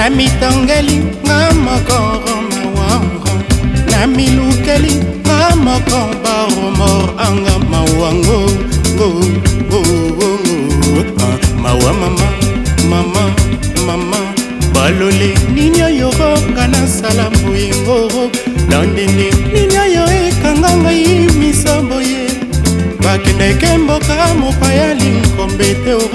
mitongeli nga mokoro mawango na milukeli nga moko baromor anga mawango mawa mama balole ninyo yoro ngana salambu ingoro landende ninyo yo ekanga ngai misambo ye bakendeke mboka mopaya linkombe te